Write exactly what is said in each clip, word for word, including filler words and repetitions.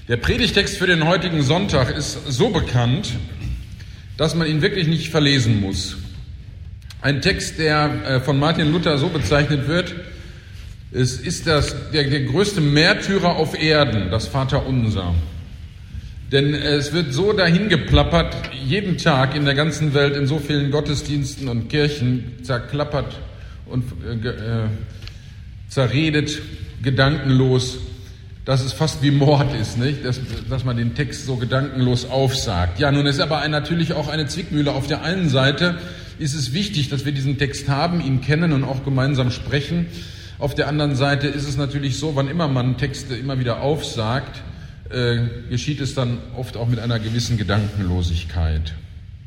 Der Predigtext für den heutigen Sonntag ist so bekannt, dass man ihn wirklich nicht verlesen muss. Ein Text, der von Martin Luther so bezeichnet wird: Es ist das, der, der größte Märtyrer auf Erden, das Vaterunser. Denn es wird so dahin geplappert, jeden Tag in der ganzen Welt, in so vielen Gottesdiensten und Kirchen, zerklappert und äh, zerredet, gedankenlos, dass es fast wie Mord ist, nicht? Dass, dass man den Text so gedankenlos aufsagt. Ja, nun ist aber ein, natürlich auch eine Zwickmühle. Auf der einen Seite ist es wichtig, dass wir diesen Text haben, ihn kennen und auch gemeinsam sprechen. Auf der anderen Seite ist es natürlich so, wann immer man Texte immer wieder aufsagt, äh, geschieht es dann oft auch mit einer gewissen Gedankenlosigkeit.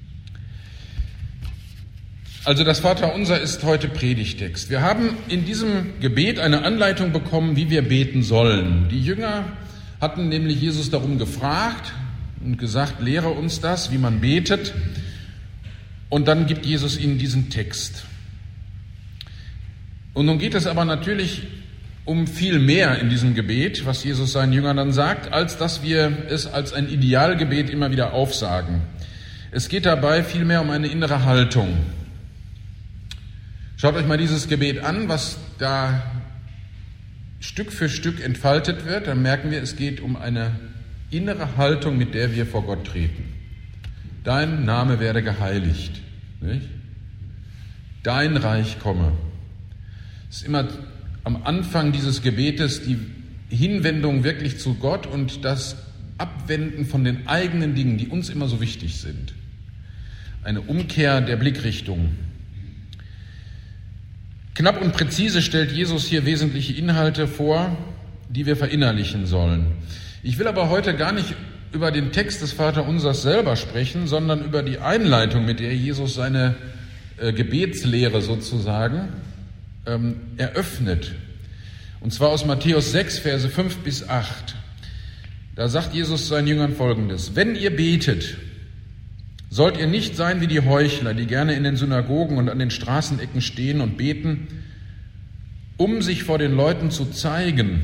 Also das Vaterunser ist heute Predigtext. Wir haben in diesem Gebet eine Anleitung bekommen, wie wir beten sollen. Die Jünger hatten nämlich Jesus darum gefragt und gesagt, lehre uns das, wie man betet. Und dann gibt Jesus ihnen diesen Text. Und nun geht es aber natürlich um viel mehr in diesem Gebet, was Jesus seinen Jüngern dann sagt, als dass wir es als ein Idealgebet immer wieder aufsagen. Es geht dabei vielmehr um eine innere Haltung. Schaut euch mal dieses Gebet an, was da Stück für Stück entfaltet wird. Dann merken wir, es geht um eine innere Haltung, mit der wir vor Gott treten. Dein Name werde geheiligt. Nicht? Dein Reich komme. Es ist immer am Anfang dieses Gebetes die Hinwendung wirklich zu Gott und das Abwenden von den eigenen Dingen, die uns immer so wichtig sind. Eine Umkehr der Blickrichtung. Knapp und präzise stellt Jesus hier wesentliche Inhalte vor, die wir verinnerlichen sollen. Ich will aber heute gar nicht über den Text des Vaterunsers selber sprechen, sondern über die Einleitung, mit der Jesus seine äh, Gebetslehre sozusagen ähm, eröffnet. Und zwar aus Matthäus sechs, Verse fünf bis acht. Da sagt Jesus seinen Jüngern Folgendes: Wenn ihr betet, sollt ihr nicht sein wie die Heuchler, die gerne in den Synagogen und an den Straßenecken stehen und beten, um sich vor den Leuten zu zeigen.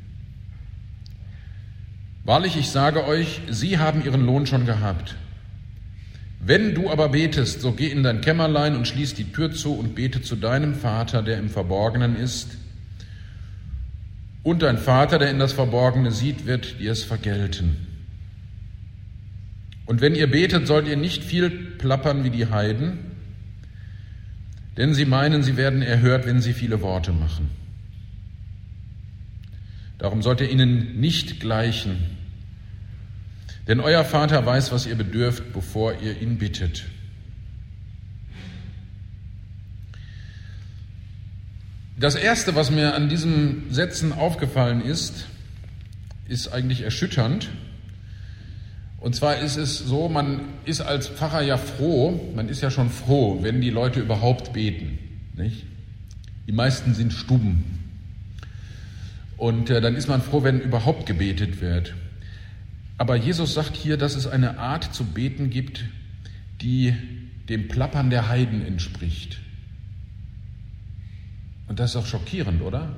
Wahrlich, ich sage euch, sie haben ihren Lohn schon gehabt. Wenn du aber betest, so geh in dein Kämmerlein und schließ die Tür zu und bete zu deinem Vater, der im Verborgenen ist. Und dein Vater, der in das Verborgene sieht, wird dir es vergelten. Und wenn ihr betet, sollt ihr nicht viel plappern wie die Heiden, denn sie meinen, sie werden erhört, wenn sie viele Worte machen. Darum sollt ihr ihnen nicht gleichen, denn euer Vater weiß, was ihr bedürft, bevor ihr ihn bittet. Das Erste, was mir an diesen Sätzen aufgefallen ist, ist eigentlich erschütternd. Und zwar ist es so, man ist als Pfarrer ja froh, man ist ja schon froh, wenn die Leute überhaupt beten, nicht? Die meisten sind stumm. Und äh, dann ist man froh, wenn überhaupt gebetet wird. Aber Jesus sagt hier, dass es eine Art zu beten gibt, die dem Plappern der Heiden entspricht. Und das ist auch schockierend, oder?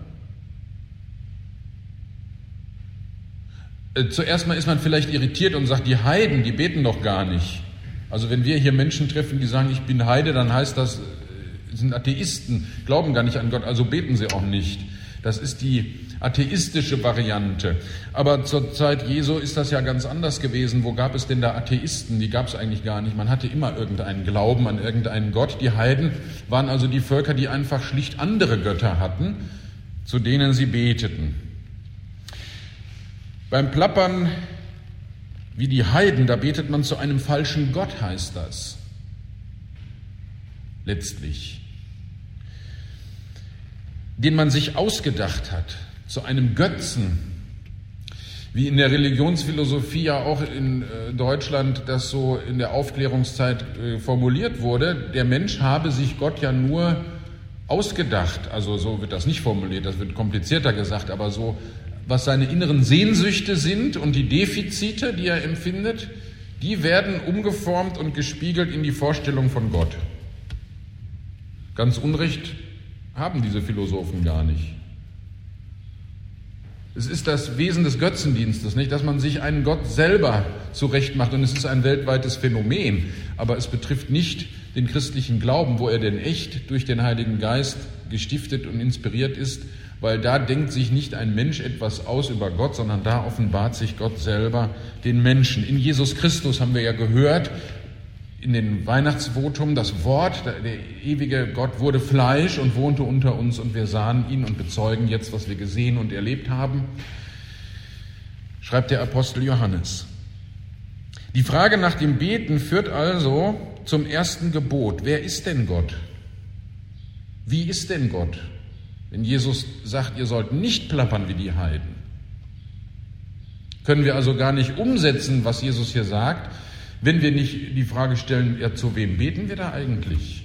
Zuerst mal ist man vielleicht irritiert und sagt, die Heiden, die beten doch gar nicht. Also wenn wir hier Menschen treffen, die sagen, ich bin Heide, dann heißt das, sind Atheisten, glauben gar nicht an Gott, also beten sie auch nicht. Das ist die atheistische Variante. Aber zur Zeit Jesu ist das ja ganz anders gewesen. Wo gab es denn da Atheisten? Die gab es eigentlich gar nicht. Man hatte immer irgendeinen Glauben an irgendeinen Gott. Die Heiden waren also die Völker, die einfach schlicht andere Götter hatten, zu denen sie beteten. Beim Plappern wie die Heiden, da betet man zu einem falschen Gott, heißt das. Letztlich. Den man sich ausgedacht hat, zu einem Götzen. Wie in der Religionsphilosophie ja auch in Deutschland das so in der Aufklärungszeit formuliert wurde, der Mensch habe sich Gott ja nur ausgedacht. Also so wird das nicht formuliert, das wird komplizierter gesagt, aber so, was seine inneren Sehnsüchte sind und die Defizite, die er empfindet, die werden umgeformt und gespiegelt in die Vorstellung von Gott. Ganz Unrecht haben diese Philosophen gar nicht. Es ist das Wesen des Götzendienstes, nicht, dass man sich einen Gott selber zurechtmacht, und es ist ein weltweites Phänomen, aber es betrifft nicht den christlichen Glauben, wo er denn echt durch den Heiligen Geist gestiftet und inspiriert ist, weil da denkt sich nicht ein Mensch etwas aus über Gott, sondern da offenbart sich Gott selber den Menschen. In Jesus Christus haben wir ja gehört, in den Weihnachtsvotum, das Wort, der ewige Gott wurde Fleisch und wohnte unter uns, und wir sahen ihn und bezeugen jetzt, was wir gesehen und erlebt haben, schreibt der Apostel Johannes. Die Frage nach dem Beten führt also zum ersten Gebot. Wer ist denn Gott? Wie ist denn Gott? Wenn Jesus sagt, ihr sollt nicht plappern wie die Heiden, können wir also gar nicht umsetzen, was Jesus hier sagt, wenn wir nicht die Frage stellen, ja, zu wem beten wir da eigentlich?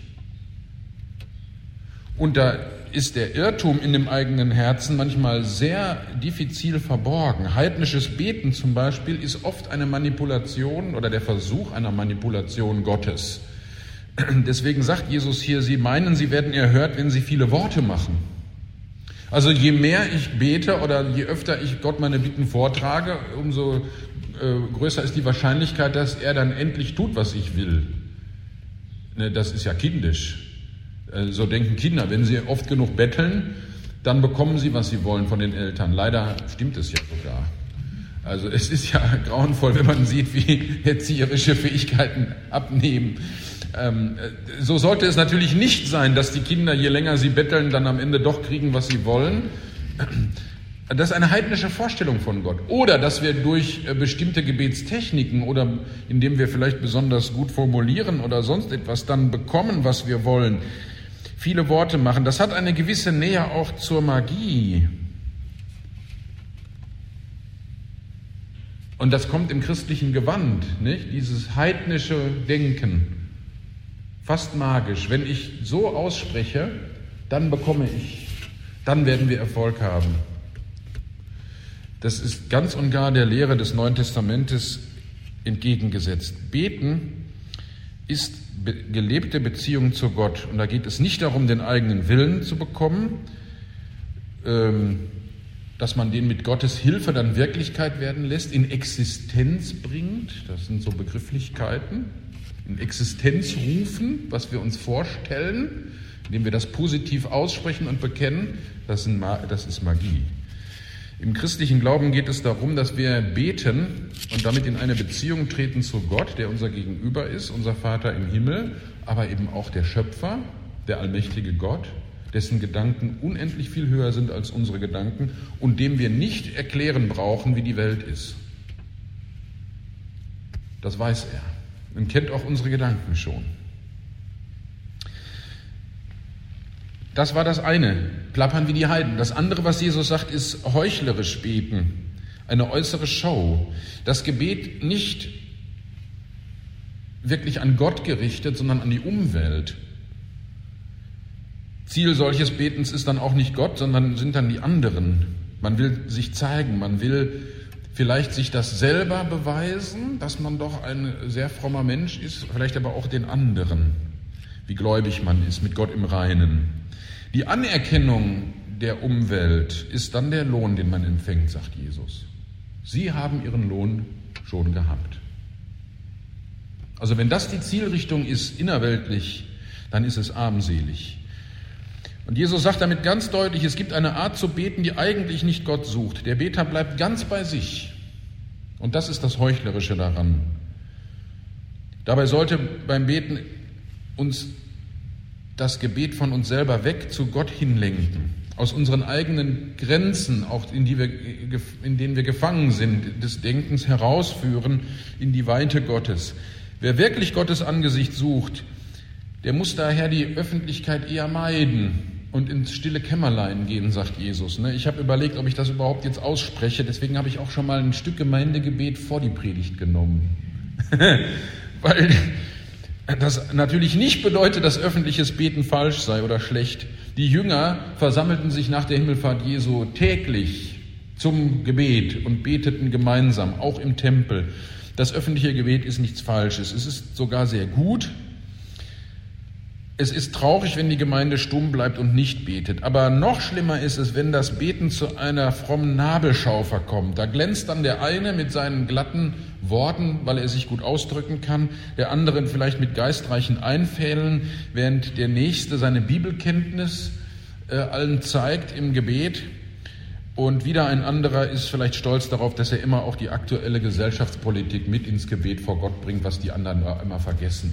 Und da ist der Irrtum in dem eigenen Herzen manchmal sehr diffizil verborgen. Heidnisches Beten zum Beispiel ist oft eine Manipulation oder der Versuch einer Manipulation Gottes. Deswegen sagt Jesus hier, sie meinen, sie werden erhört, wenn sie viele Worte machen. Also je mehr ich bete oder je öfter ich Gott meine Bitten vortrage, umso größer ist die Wahrscheinlichkeit, dass er dann endlich tut, was ich will. Das ist ja kindisch. So denken Kinder, wenn sie oft genug betteln, dann bekommen sie, was sie wollen von den Eltern. Leider stimmt es ja sogar. Also es ist ja grauenvoll, wenn man sieht, wie erzieherische Fähigkeiten abnehmen. So sollte es natürlich nicht sein, dass die Kinder, je länger sie betteln, dann am Ende doch kriegen, was sie wollen. Das ist eine heidnische Vorstellung von Gott. Oder dass wir durch bestimmte Gebetstechniken oder indem wir vielleicht besonders gut formulieren oder sonst etwas dann bekommen, was wir wollen, viele Worte machen. Das hat eine gewisse Nähe auch zur Magie. Und das kommt im christlichen Gewand, nicht? Dieses heidnische Denken, fast magisch. Wenn ich so ausspreche, dann bekomme ich, dann werden wir Erfolg haben. Das ist ganz und gar der Lehre des Neuen Testamentes entgegengesetzt. Beten ist be- gelebte Beziehung zu Gott. Und da geht es nicht darum, den eigenen Willen zu bekommen, ähm, dass man den mit Gottes Hilfe dann Wirklichkeit werden lässt, in Existenz bringt. Das sind so Begrifflichkeiten. In Existenz rufen, was wir uns vorstellen, indem wir das positiv aussprechen und bekennen. Das sind Ma- das ist Magie. Im christlichen Glauben geht es darum, dass wir beten und damit in eine Beziehung treten zu Gott, der unser Gegenüber ist, unser Vater im Himmel, aber eben auch der Schöpfer, der allmächtige Gott, dessen Gedanken unendlich viel höher sind als unsere Gedanken und dem wir nicht erklären brauchen, wie die Welt ist. Das weiß er und kennt auch unsere Gedanken schon. Das war das eine, plappern wie die Heiden. Das andere, was Jesus sagt, ist heuchlerisch beten, eine äußere Show. Das Gebet nicht wirklich an Gott gerichtet, sondern an die Umwelt. Ziel solches Betens ist dann auch nicht Gott, sondern sind dann die anderen. Man will sich zeigen, man will vielleicht sich das selber beweisen, dass man doch ein sehr frommer Mensch ist, vielleicht aber auch den anderen, wie gläubig man ist, mit Gott im Reinen. Die Anerkennung der Umwelt ist dann der Lohn, den man empfängt, sagt Jesus. Sie haben ihren Lohn schon gehabt. Also wenn das die Zielrichtung ist, innerweltlich, dann ist es armselig. Und Jesus sagt damit ganz deutlich, es gibt eine Art zu beten, die eigentlich nicht Gott sucht. Der Beter bleibt ganz bei sich. Und das ist das Heuchlerische daran. Dabei sollte beim Beten uns das Gebet von uns selber weg zu Gott hinlenken, aus unseren eigenen Grenzen, auch in, die wir, in denen wir gefangen sind, des Denkens herausführen in die Weite Gottes. Wer wirklich Gottes Angesicht sucht, der muss daher die Öffentlichkeit eher meiden und ins stille Kämmerlein gehen, sagt Jesus. Ich habe überlegt, ob ich das überhaupt jetzt ausspreche, deswegen habe ich auch schon mal ein Stück Gemeindegebet vor die Predigt genommen. Weil das natürlich nicht bedeutet, dass öffentliches Beten falsch sei oder schlecht. Die Jünger versammelten sich nach der Himmelfahrt Jesu täglich zum Gebet und beteten gemeinsam, auch im Tempel. Das öffentliche Gebet ist nichts Falsches. Es ist sogar sehr gut. Es ist traurig, wenn die Gemeinde stumm bleibt und nicht betet. Aber noch schlimmer ist es, wenn das Beten zu einer frommen Nabelschau verkommt. Da glänzt dann der eine mit seinen glatten Worten, weil er sich gut ausdrücken kann, der andere vielleicht mit geistreichen Einfällen, während der Nächste seine Bibelkenntnis äh, allen zeigt im Gebet. Und wieder ein anderer ist vielleicht stolz darauf, dass er immer auch die aktuelle Gesellschaftspolitik mit ins Gebet vor Gott bringt, was die anderen immer vergessen.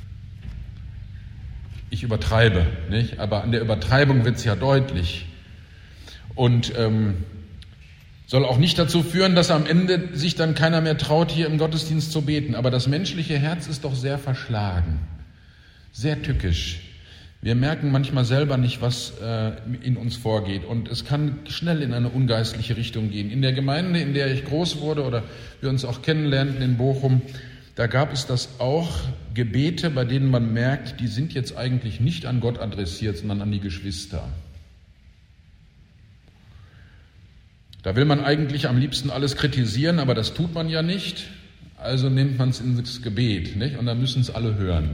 Ich übertreibe, nicht? Aber an der Übertreibung wird es ja deutlich. Und ähm, soll auch nicht dazu führen, dass am Ende sich dann keiner mehr traut, hier im Gottesdienst zu beten. Aber das menschliche Herz ist doch sehr verschlagen, sehr tückisch. Wir merken manchmal selber nicht, was äh, in uns vorgeht. Und es kann schnell in eine ungeistliche Richtung gehen. In der Gemeinde, in der ich groß wurde oder wir uns auch kennenlernten in Bochum, da gab es das auch, Gebete, bei denen man merkt, die sind jetzt eigentlich nicht an Gott adressiert, sondern an die Geschwister. Da will man eigentlich am liebsten alles kritisieren, aber das tut man ja nicht. Also nimmt man es ins Gebet, nicht? Und dann müssen es alle hören.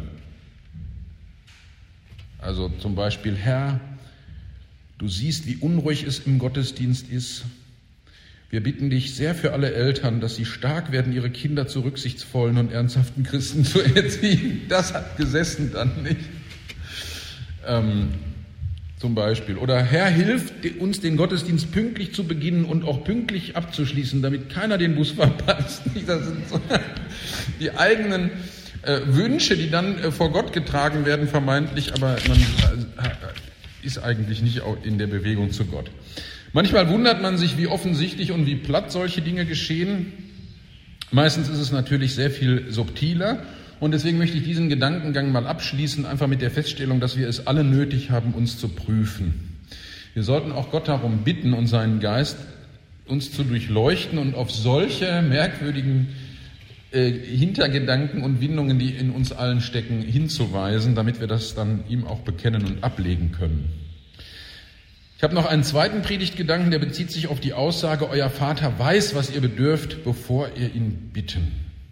Also zum Beispiel, Herr, du siehst, wie unruhig es im Gottesdienst ist. Wir bitten dich sehr für alle Eltern, dass sie stark werden, ihre Kinder zu rücksichtsvollen und ernsthaften Christen zu erziehen. Das hat gesessen dann nicht. Ähm, zum Beispiel. Oder Herr, hilf uns, den Gottesdienst pünktlich zu beginnen und auch pünktlich abzuschließen, damit keiner den Bus verpasst. Das sind so die eigenen äh, Wünsche, die dann äh, vor Gott getragen werden, vermeintlich, aber man äh, ist eigentlich nicht in der Bewegung zu Gott. Manchmal wundert man sich, wie offensichtlich und wie platt solche Dinge geschehen. Meistens ist es natürlich sehr viel subtiler. Und deswegen möchte ich diesen Gedankengang mal abschließen, einfach mit der Feststellung, dass wir es alle nötig haben, uns zu prüfen. Wir sollten auch Gott darum bitten und seinen Geist uns zu durchleuchten und auf solche merkwürdigen äh, Hintergedanken und Windungen, die in uns allen stecken, hinzuweisen, damit wir das dann ihm auch bekennen und ablegen können. Ich habe noch einen zweiten Predigtgedanken, der bezieht sich auf die Aussage, euer Vater weiß, was ihr bedürft, bevor ihr ihn bitten.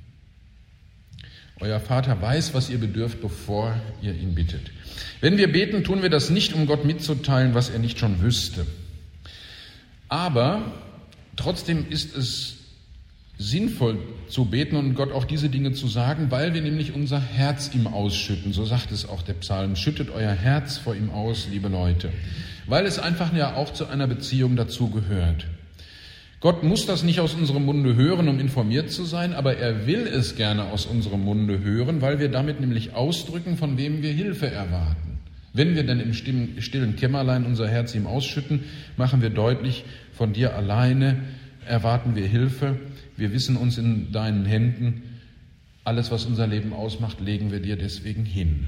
Euer Vater weiß, was ihr bedürft, bevor ihr ihn bittet. Wenn wir beten, tun wir das nicht, um Gott mitzuteilen, was er nicht schon wüsste. Aber trotzdem ist es sinnvoll zu beten und Gott auch diese Dinge zu sagen, weil wir nämlich unser Herz ihm ausschütten. So sagt es auch der Psalm. Schüttet euer Herz vor ihm aus, liebe Leute. Weil es einfach ja auch zu einer Beziehung dazu gehört. Gott muss das nicht aus unserem Munde hören, um informiert zu sein, aber er will es gerne aus unserem Munde hören, weil wir damit nämlich ausdrücken, von wem wir Hilfe erwarten. Wenn wir dann im stillen Kämmerlein unser Herz ihm ausschütten, machen wir deutlich, von dir alleine erwarten wir Hilfe. Wir wissen uns in deinen Händen. Alles, was unser Leben ausmacht, legen wir dir deswegen hin.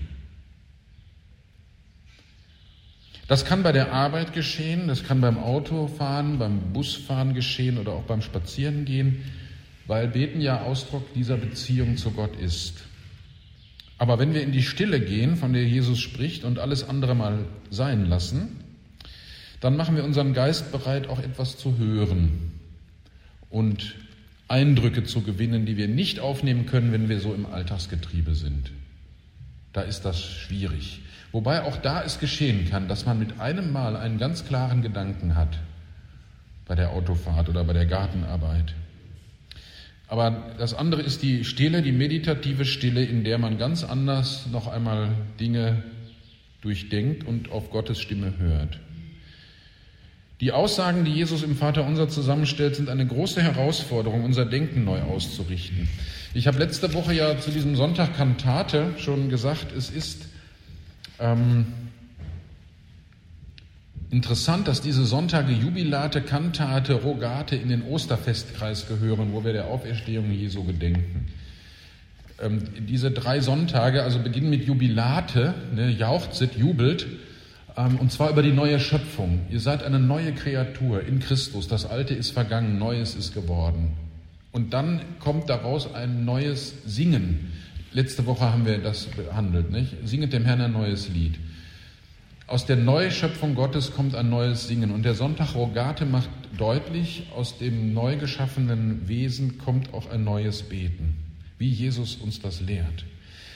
Das kann bei der Arbeit geschehen, das kann beim Autofahren, beim Busfahren geschehen oder auch beim Spazierengehen, weil Beten ja Ausdruck dieser Beziehung zu Gott ist. Aber wenn wir in die Stille gehen, von der Jesus spricht, und alles andere mal sein lassen, dann machen wir unseren Geist bereit, auch etwas zu hören und Eindrücke zu gewinnen, die wir nicht aufnehmen können, wenn wir so im Alltagsgetriebe sind. Da ist das schwierig. Wobei auch da es geschehen kann, dass man mit einem Mal einen ganz klaren Gedanken hat, bei der Autofahrt oder bei der Gartenarbeit. Aber das andere ist die Stille, die meditative Stille, in der man ganz anders noch einmal Dinge durchdenkt und auf Gottes Stimme hört. Die Aussagen, die Jesus im Vaterunser zusammenstellt, sind eine große Herausforderung, unser Denken neu auszurichten. Ich habe letzte Woche ja zu diesem Sonntag Kantate schon gesagt, es ist Ähm, interessant, dass diese Sonntage Jubilate, Kantate, Rogate in den Osterfestkreis gehören, wo wir der Auferstehung Jesu gedenken. Ähm, diese drei Sonntage, also beginnen mit Jubilate, ne, jauchzet, jubelt, ähm, und zwar über die neue Schöpfung. Ihr seid eine neue Kreatur in Christus, das Alte ist vergangen, Neues ist geworden. Und dann kommt daraus ein neues Singen. Letzte Woche haben wir das behandelt, nicht? Singet dem Herrn ein neues Lied. Aus der Neuschöpfung Gottes kommt ein neues Singen. Und der Sonntag Rogate macht deutlich, aus dem neu geschaffenen Wesen kommt auch ein neues Beten, wie Jesus uns das lehrt.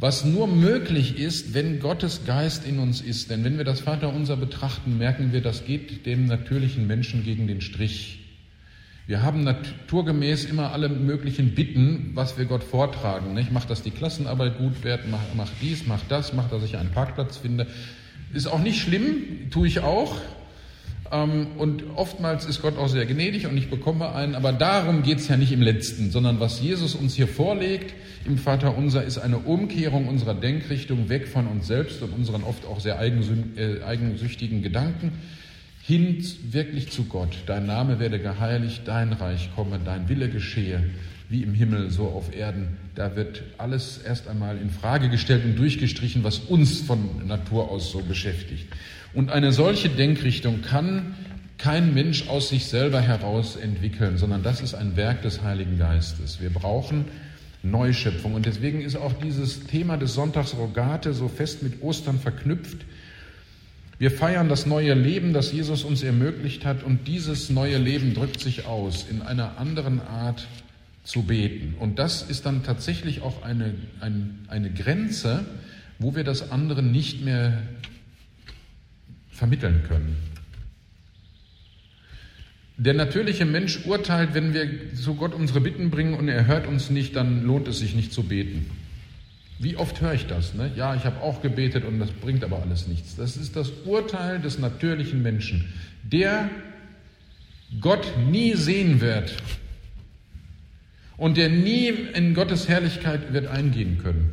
was nur möglich ist, wenn Gottes Geist in uns ist. Denn wenn wir das Vaterunser betrachten, merken wir, das geht dem natürlichen Menschen gegen den Strich. Wir haben naturgemäß immer alle möglichen Bitten, was wir Gott vortragen. Nicht? Mach, dass die Klassenarbeit gut wird, mach, mach dies, mach das, mach, dass ich einen Parkplatz finde. Ist auch nicht schlimm, tue ich auch. Und oftmals ist Gott auch sehr gnädig und ich bekomme einen. Aber darum geht es ja nicht im Letzten, sondern was Jesus uns hier vorlegt im Vaterunser ist eine Umkehrung unserer Denkrichtung weg von uns selbst und unseren oft auch sehr eigensüchtigen Gedanken hin wirklich zu Gott. Dein Name werde geheiligt, dein Reich komme, dein Wille geschehe, wie im Himmel, so auf Erden. Da wird alles erst einmal in Frage gestellt und durchgestrichen, was uns von Natur aus so beschäftigt. Und eine solche Denkrichtung kann kein Mensch aus sich selber heraus entwickeln, sondern das ist ein Werk des Heiligen Geistes. Wir brauchen Neuschöpfung. Und deswegen ist auch dieses Thema des Sonntags Rogate so fest mit Ostern verknüpft. Wir feiern das neue Leben, das Jesus uns ermöglicht hat, und dieses neue Leben drückt sich aus in einer anderen Art zu beten. Und das ist dann tatsächlich auch eine, ein, eine Grenze, wo wir das andere nicht mehr vermitteln können. Der natürliche Mensch urteilt, wenn wir zu Gott unsere Bitten bringen und er hört uns nicht, dann lohnt es sich nicht zu beten. Wie oft höre ich das? Ne? Ja, ich habe auch gebetet und das bringt aber alles nichts. Das ist das Urteil des natürlichen Menschen, der Gott nie sehen wird und der nie in Gottes Herrlichkeit wird eingehen können.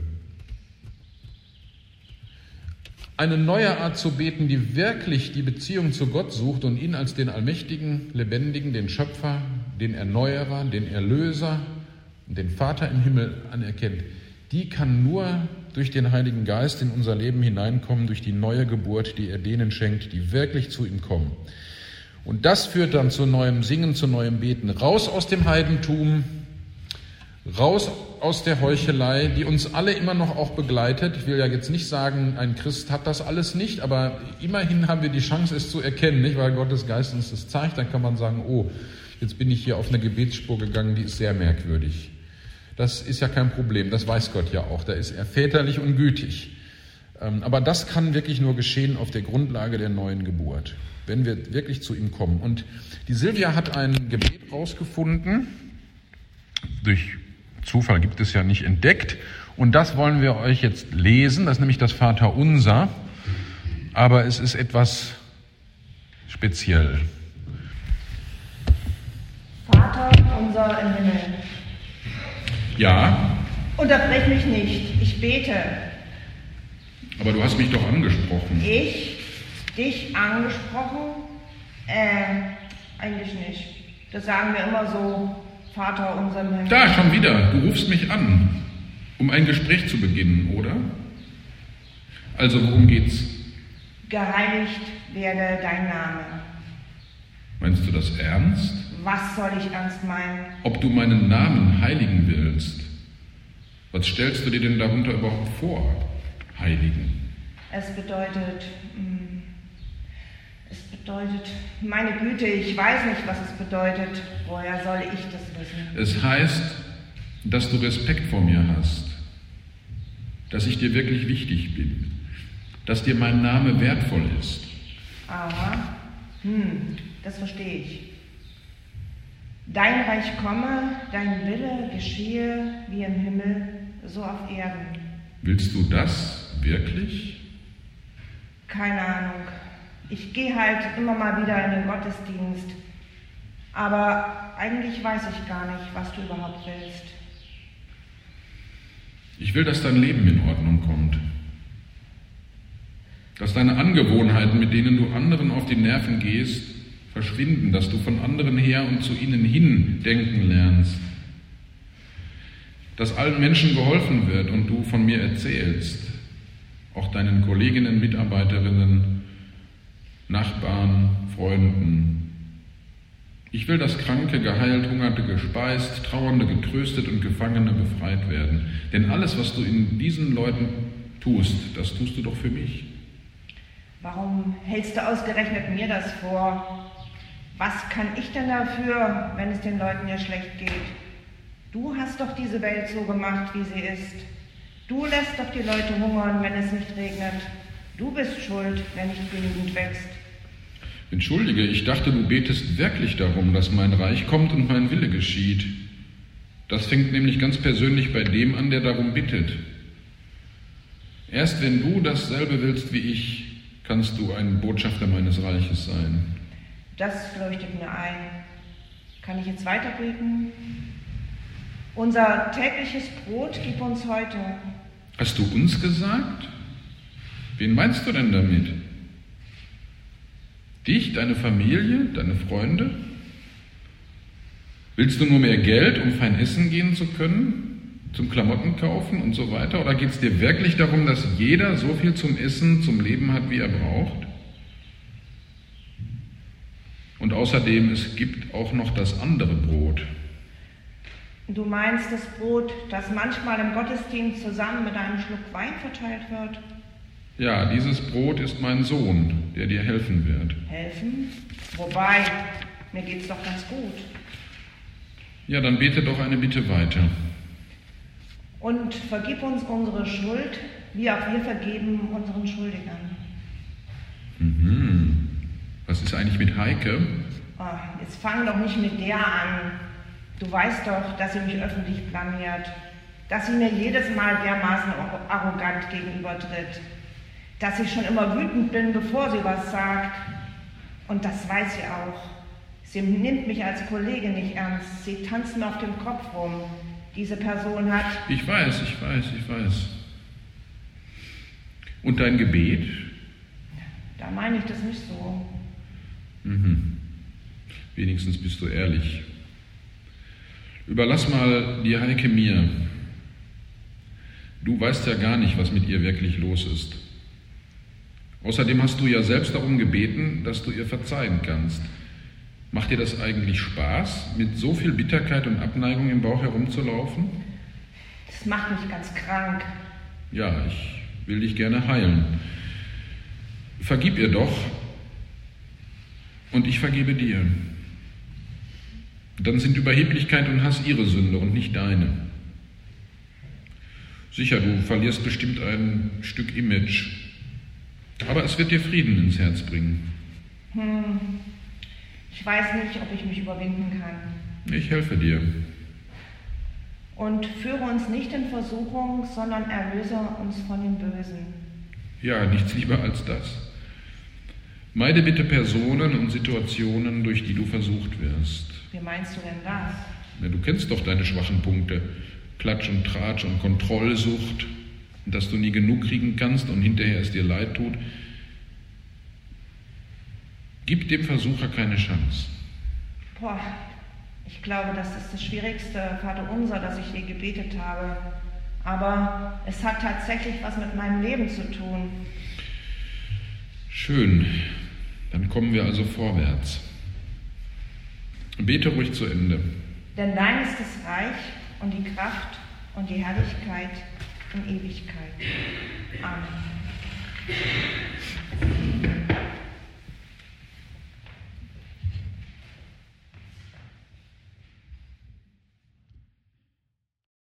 Eine neue Art zu beten, die wirklich die Beziehung zu Gott sucht und ihn als den allmächtigen, lebendigen, den Schöpfer, den Erneuerer, den Erlöser und den Vater im Himmel anerkennt, die kann nur durch den Heiligen Geist in unser Leben hineinkommen, durch die neue Geburt, die er denen schenkt, die wirklich zu ihm kommen. Und das führt dann zu neuem Singen, zu neuem Beten. Raus aus dem Heidentum, raus aus der Heuchelei, die uns alle immer noch auch begleitet. Ich will ja jetzt nicht sagen, ein Christ hat das alles nicht, aber immerhin haben wir die Chance, es zu erkennen, nicht? Weil Gottes Geist uns das zeigt. Dann kann man sagen, oh, jetzt bin ich hier auf eine Gebetsspur gegangen, die ist sehr merkwürdig. Das ist ja kein Problem, das weiß Gott ja auch, da ist er väterlich und gütig. Aber das kann wirklich nur geschehen auf der Grundlage der neuen Geburt, wenn wir wirklich zu ihm kommen. Und die Silvia hat ein Gebet rausgefunden, durch Zufall gibt es ja nicht entdeckt, und das wollen wir euch jetzt lesen, das ist nämlich das Vaterunser, aber es ist etwas speziell. Vater unser im Himmel. Ja. Unterbrech mich nicht, ich bete. Aber du hast mich doch angesprochen. Ich? Dich angesprochen? Äh, eigentlich nicht. Das sagen wir immer so, Vater unser im Himmel. Da, schon wieder, du rufst mich an, um ein Gespräch zu beginnen, oder? Also, worum geht's? Geheiligt werde dein Name. Meinst du das ernst? Was soll ich ernst meinen? Ob du meinen Namen heiligen willst? Was stellst du dir denn darunter überhaupt vor, heiligen? Es bedeutet, mh, es bedeutet, meine Güte, ich weiß nicht, was es bedeutet. Woher soll ich das wissen? Es heißt, dass du Respekt vor mir hast, dass ich dir wirklich wichtig bin, dass dir mein Name wertvoll ist. Aha, hm, das verstehe ich. Dein Reich komme, dein Wille geschehe wie im Himmel, so auf Erden. Willst du das wirklich? Keine Ahnung. Ich gehe halt immer mal wieder in den Gottesdienst. Aber eigentlich weiß ich gar nicht, was du überhaupt willst. Ich will, dass dein Leben in Ordnung kommt. Dass deine Angewohnheiten, mit denen du anderen auf die Nerven gehst, verschwinden, dass du von anderen her und zu ihnen hin denken lernst. Dass allen Menschen geholfen wird und du von mir erzählst, auch deinen Kolleginnen, Mitarbeiterinnen, Nachbarn, Freunden. Ich will, dass Kranke geheilt, Hungernde gespeist, Trauernde getröstet und Gefangene befreit werden. Denn alles, was du in diesen Leuten tust, das tust du doch für mich. Warum hältst du ausgerechnet mir das vor? Was kann ich denn dafür, wenn es den Leuten ja schlecht geht? Du hast doch diese Welt so gemacht, wie sie ist. Du lässt doch die Leute hungern, wenn es nicht regnet. Du bist schuld, wenn nicht genügend wächst. Entschuldige, ich dachte, du betest wirklich darum, dass mein Reich kommt und mein Wille geschieht. Das fängt nämlich ganz persönlich bei dem an, der darum bittet. Erst wenn du dasselbe willst wie ich, kannst du ein Botschafter meines Reiches sein. Das leuchtet mir ein. Kann ich jetzt weiterbeten? Unser tägliches Brot gib uns heute. Hast du uns gesagt? Wen meinst du denn damit? Dich, deine Familie, deine Freunde? Willst du nur mehr Geld, um fein essen gehen zu können, zum Klamotten kaufen und so weiter? Oder geht es dir wirklich darum, dass jeder so viel zum Essen, zum Leben hat, wie er braucht? Und außerdem, es gibt auch noch das andere Brot. Du meinst das Brot, das manchmal im Gottesdienst zusammen mit einem Schluck Wein verteilt wird? Ja, dieses Brot ist mein Sohn, der dir helfen wird. Helfen? Wobei, mir geht's doch ganz gut. Ja, dann bete doch eine Bitte weiter. Und vergib uns unsere Schuld, wie auch wir vergeben unseren Schuldigern. Mhm. Was ist eigentlich mit Heike? Oh, jetzt fang doch nicht mit der an. Du weißt doch, dass sie mich öffentlich blamiert, dass sie mir jedes Mal dermaßen arrogant gegenübertritt, dass ich schon immer wütend bin, bevor sie was sagt. Und das weiß sie auch. Sie nimmt mich als Kollege nicht ernst. Sie tanzt mir auf dem Kopf rum. Diese Person hat... Ich weiß, ich weiß, ich weiß. Und dein Gebet? Da meine ich das nicht so. Mhm. Wenigstens bist du ehrlich. Überlass mal die Heike mir. Du weißt ja gar nicht, was mit ihr wirklich los ist. Außerdem hast du ja selbst darum gebeten, dass du ihr verzeihen kannst. Macht dir das eigentlich Spaß, mit so viel Bitterkeit und Abneigung im Bauch herumzulaufen? Das macht mich ganz krank. Ja, ich will dich gerne heilen. Vergib ihr doch und ich vergebe dir. Dann sind Überheblichkeit und Hass ihre Sünde und nicht deine. Sicher, du verlierst bestimmt ein Stück Image, aber es wird dir Frieden ins Herz bringen. Hm. Ich weiß nicht, ob ich mich überwinden kann. Ich helfe dir. Und führe uns nicht in Versuchung, sondern erlöse uns von dem Bösen. Ja, nichts lieber als das. Meide bitte Personen und Situationen, durch die du versucht wirst. Wie meinst du denn das? Ja, du kennst doch deine schwachen Punkte. Klatsch und Tratsch und Kontrollsucht. Dass du nie genug kriegen kannst und hinterher es dir leid tut. Gib dem Versucher keine Chance. Boah, ich glaube, das ist das schwierigste Vaterunser, das ich je gebetet habe. Aber es hat tatsächlich was mit meinem Leben zu tun. Schön, dann kommen wir also vorwärts. Bete ruhig zu Ende. Denn dein ist das Reich und die Kraft und die Herrlichkeit in Ewigkeit. Amen.